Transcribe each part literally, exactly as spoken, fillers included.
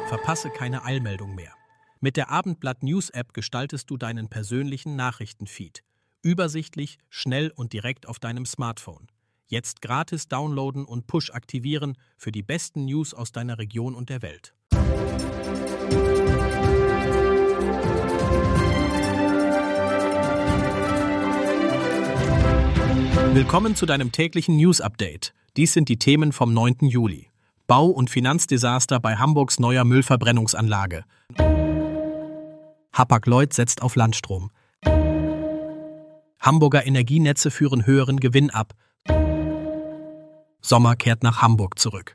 Verpasse keine Eilmeldung mehr. Mit der Abendblatt News App gestaltest du deinen persönlichen Nachrichtenfeed. Übersichtlich, schnell und direkt auf deinem Smartphone. Jetzt gratis downloaden und Push aktivieren für die besten News aus deiner Region und der Welt. Willkommen zu deinem täglichen News-Update. Dies sind die Themen vom neunten Juli. Bau- und Finanzdesaster bei Hamburgs neuer Müllverbrennungsanlage. Hapag-Lloyd setzt auf Landstrom. Hamburger Energienetze führen höheren Gewinn ab. Sommer kehrt nach Hamburg zurück.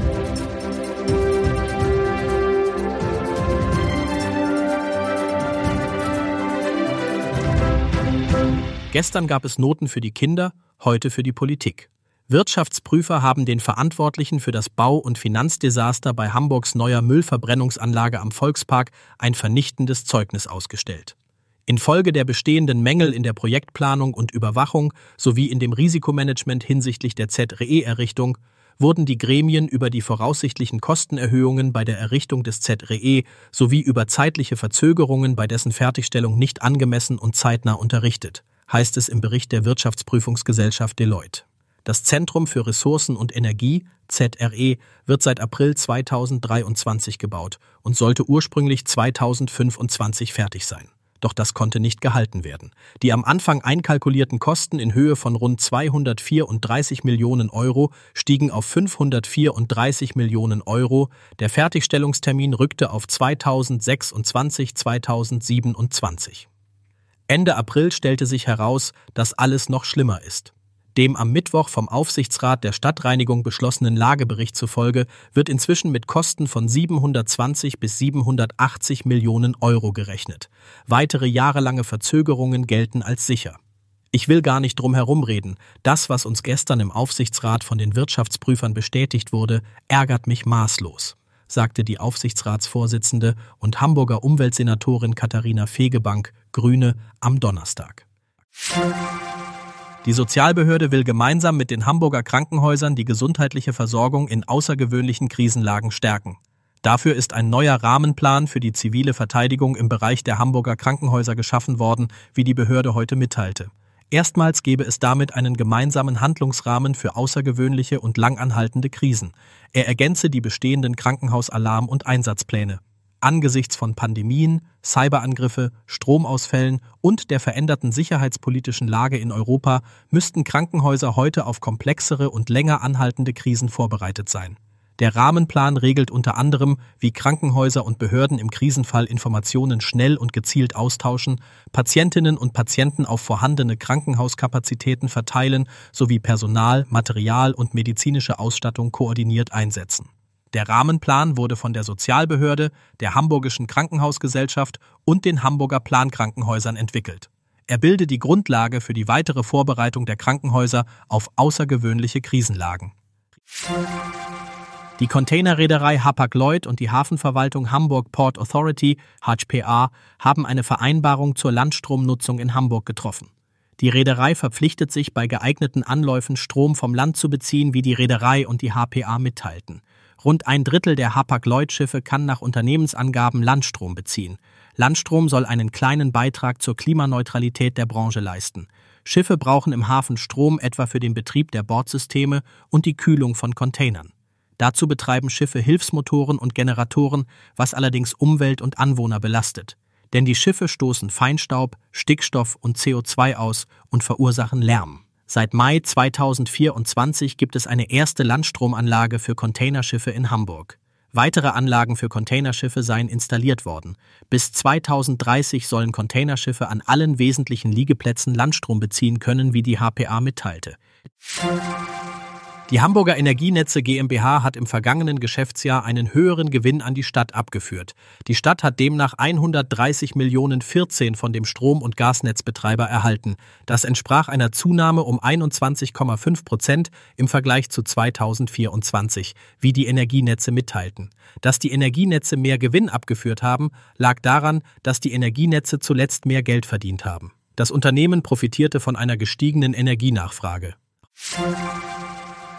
Gestern gab es Noten für die Kinder, heute für die Politik. Wirtschaftsprüfer haben den Verantwortlichen für das Bau- und Finanzdesaster bei Hamburgs neuer Müllverbrennungsanlage am Volkspark ein vernichtendes Zeugnis ausgestellt. Infolge der bestehenden Mängel in der Projektplanung und Überwachung sowie in dem Risikomanagement hinsichtlich der Z R E-Errichtung wurden die Gremien über die voraussichtlichen Kostenerhöhungen bei der Errichtung des Z R E sowie über zeitliche Verzögerungen bei dessen Fertigstellung nicht angemessen und zeitnah unterrichtet, heißt es im Bericht der Wirtschaftsprüfungsgesellschaft Deloitte. Das Zentrum für Ressourcen und Energie, Z R E, wird seit April zweitausenddreiundzwanzig gebaut und sollte ursprünglich zweitausendfünfundzwanzig fertig sein. Doch das konnte nicht gehalten werden. Die am Anfang einkalkulierten Kosten in Höhe von rund zweihundertvierunddreißig Millionen Euro stiegen auf fünfhundertvierunddreißig Millionen Euro. Der Fertigstellungstermin rückte auf zweitausendsechsundzwanzig, zweitausendsiebenundzwanzig. Ende April stellte sich heraus, dass alles noch schlimmer ist. Dem am Mittwoch vom Aufsichtsrat der Stadtreinigung beschlossenen Lagebericht zufolge wird inzwischen mit Kosten von siebenhundertzwanzig bis siebenhundertachtzig Millionen Euro gerechnet. Weitere jahrelange Verzögerungen gelten als sicher. Ich will gar nicht drum herum reden. Das, was uns gestern im Aufsichtsrat von den Wirtschaftsprüfern bestätigt wurde, ärgert mich maßlos, sagte die Aufsichtsratsvorsitzende und Hamburger Umweltsenatorin Katharina Fegebank, Grüne, am Donnerstag. Die Sozialbehörde will gemeinsam mit den Hamburger Krankenhäusern die gesundheitliche Versorgung in außergewöhnlichen Krisenlagen stärken. Dafür ist ein neuer Rahmenplan für die zivile Verteidigung im Bereich der Hamburger Krankenhäuser geschaffen worden, wie die Behörde heute mitteilte. Erstmals gebe es damit einen gemeinsamen Handlungsrahmen für außergewöhnliche und langanhaltende Krisen. Er ergänze die bestehenden Krankenhausalarm- und Einsatzpläne. Angesichts von Pandemien, Cyberangriffe, Stromausfällen und der veränderten sicherheitspolitischen Lage in Europa müssten Krankenhäuser heute auf komplexere und länger anhaltende Krisen vorbereitet sein. Der Rahmenplan regelt unter anderem, wie Krankenhäuser und Behörden im Krisenfall Informationen schnell und gezielt austauschen, Patientinnen und Patienten auf vorhandene Krankenhauskapazitäten verteilen sowie Personal, Material und medizinische Ausstattung koordiniert einsetzen. Der Rahmenplan wurde von der Sozialbehörde, der Hamburgischen Krankenhausgesellschaft und den Hamburger Plankrankenhäusern entwickelt. Er bilde die Grundlage für die weitere Vorbereitung der Krankenhäuser auf außergewöhnliche Krisenlagen. Die Containerreederei Hapag-Lloyd und die Hafenverwaltung Hamburg Port Authority, H P A, haben eine Vereinbarung zur Landstromnutzung in Hamburg getroffen. Die Reederei verpflichtet sich, bei geeigneten Anläufen Strom vom Land zu beziehen, wie die Reederei und die H P A mitteilten. Rund ein Drittel der Hapag-Lloyd-Schiffe kann nach Unternehmensangaben Landstrom beziehen. Landstrom soll einen kleinen Beitrag zur Klimaneutralität der Branche leisten. Schiffe brauchen im Hafen Strom etwa für den Betrieb der Bordsysteme und die Kühlung von Containern. Dazu betreiben Schiffe Hilfsmotoren und Generatoren, was allerdings Umwelt und Anwohner belastet. Denn die Schiffe stoßen Feinstaub, Stickstoff und C O zwei aus und verursachen Lärm. Seit Mai zweitausendvierundzwanzig gibt es eine erste Landstromanlage für Containerschiffe in Hamburg. Weitere Anlagen für Containerschiffe seien installiert worden. Bis zweitausenddreißig sollen Containerschiffe an allen wesentlichen Liegeplätzen Landstrom beziehen können, wie die H P A mitteilte. Die Hamburger Energienetze GmbH hat im vergangenen Geschäftsjahr einen höheren Gewinn an die Stadt abgeführt. Die Stadt hat demnach hundertdreißig Millionen vierzehn von dem Strom- und Gasnetzbetreiber erhalten. Das entsprach einer Zunahme um einundzwanzig Komma fünf Prozent im Vergleich zu zweitausendvierundzwanzig, wie die Energienetze mitteilten. Dass die Energienetze mehr Gewinn abgeführt haben, lag daran, dass die Energienetze zuletzt mehr Geld verdient haben. Das Unternehmen profitierte von einer gestiegenen Energienachfrage.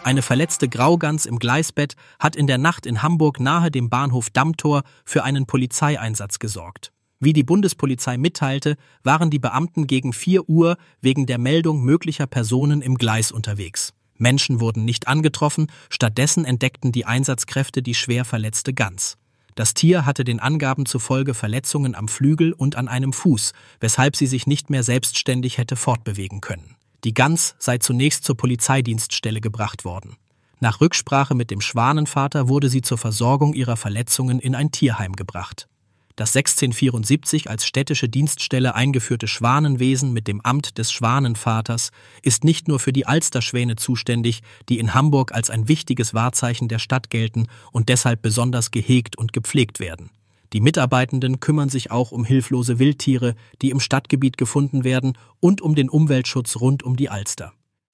Eine verletzte Graugans im Gleisbett hat in der Nacht in Hamburg nahe dem Bahnhof Dammtor für einen Polizeieinsatz gesorgt. Wie die Bundespolizei mitteilte, waren die Beamten gegen vier Uhr wegen der Meldung möglicher Personen im Gleis unterwegs. Menschen wurden nicht angetroffen, stattdessen entdeckten die Einsatzkräfte die schwer verletzte Gans. Das Tier hatte den Angaben zufolge Verletzungen am Flügel und an einem Fuß, weshalb sie sich nicht mehr selbstständig hätte fortbewegen können. Die Gans sei zunächst zur Polizeidienststelle gebracht worden. Nach Rücksprache mit dem Schwanenvater wurde sie zur Versorgung ihrer Verletzungen in ein Tierheim gebracht. Das sechzehnhundertvierundsiebzig als städtische Dienststelle eingeführte Schwanenwesen mit dem Amt des Schwanenvaters ist nicht nur für die Alsterschwäne zuständig, die in Hamburg als ein wichtiges Wahrzeichen der Stadt gelten und deshalb besonders gehegt und gepflegt werden. Die Mitarbeitenden kümmern sich auch um hilflose Wildtiere, die im Stadtgebiet gefunden werden, und um den Umweltschutz rund um die Alster.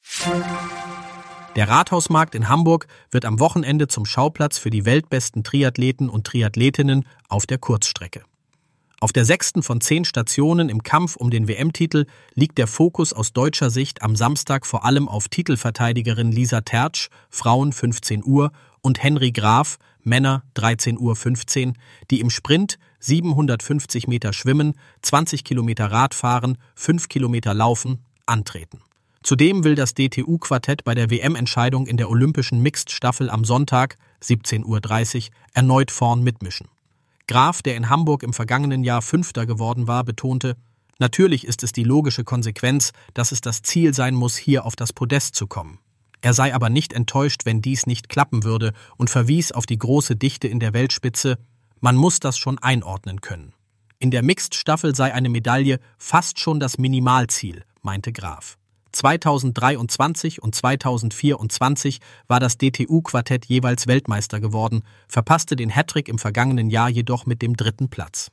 Der Rathausmarkt in Hamburg wird am Wochenende zum Schauplatz für die weltbesten Triathleten und Triathletinnen auf der Kurzstrecke. Auf der sechsten von zehn Stationen im Kampf um den W M-Titel liegt der Fokus aus deutscher Sicht am Samstag vor allem auf Titelverteidigerin Lisa Tertsch, Frauen fünfzehn Uhr, und Henry Graf, Männer dreizehn Uhr fünfzehn, die im Sprint siebenhundertfünfzig Meter schwimmen, zwanzig Kilometer Radfahren, fünf Kilometer laufen, antreten. Zudem will das D T U-Quartett bei der W M-Entscheidung in der olympischen Mixed-Staffel am Sonntag, siebzehn Uhr dreißig, erneut vorn mitmischen. Graf, der in Hamburg im vergangenen Jahr Fünfter geworden war, betonte, natürlich ist es die logische Konsequenz, dass es das Ziel sein muss, hier auf das Podest zu kommen. Er sei aber nicht enttäuscht, wenn dies nicht klappen würde, und verwies auf die große Dichte in der Weltspitze, man muss das schon einordnen können. In der Mixed-Staffel sei eine Medaille fast schon das Minimalziel, meinte Graf. zweitausenddreiundzwanzig und zweitausendvierundzwanzig war das D T U-Quartett jeweils Weltmeister geworden, verpasste den Hattrick im vergangenen Jahr jedoch mit dem dritten Platz.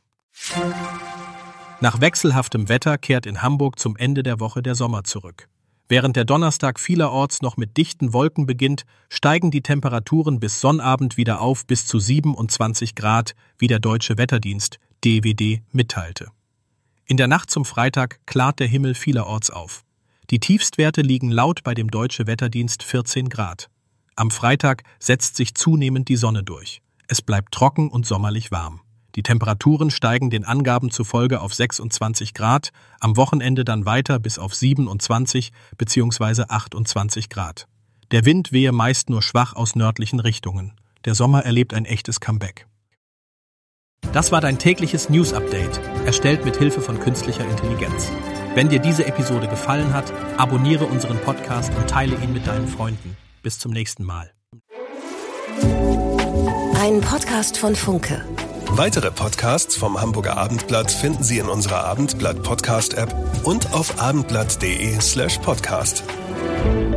Nach wechselhaftem Wetter kehrt in Hamburg zum Ende der Woche der Sommer zurück. Während der Donnerstag vielerorts noch mit dichten Wolken beginnt, steigen die Temperaturen bis Sonnabend wieder auf bis zu siebenundzwanzig Grad, wie der Deutsche Wetterdienst D W D mitteilte. In der Nacht zum Freitag klart der Himmel vielerorts auf. Die Tiefstwerte liegen laut bei dem Deutsche Wetterdienst vierzehn Grad. Am Freitag setzt sich zunehmend die Sonne durch. Es bleibt trocken und sommerlich warm. Die Temperaturen steigen den Angaben zufolge auf sechsundzwanzig Grad, am Wochenende dann weiter bis auf siebenundzwanzig bzw. achtundzwanzig Grad. Der Wind wehe meist nur schwach aus nördlichen Richtungen. Der Sommer erlebt ein echtes Comeback. Das war dein tägliches News-Update, erstellt mit Hilfe von künstlicher Intelligenz. Wenn dir diese Episode gefallen hat, abonniere unseren Podcast und teile ihn mit deinen Freunden. Bis zum nächsten Mal. Ein Podcast von Funke. Weitere Podcasts vom Hamburger Abendblatt finden Sie in unserer Abendblatt-Podcast-App und auf abendblatt punkt de slash podcast.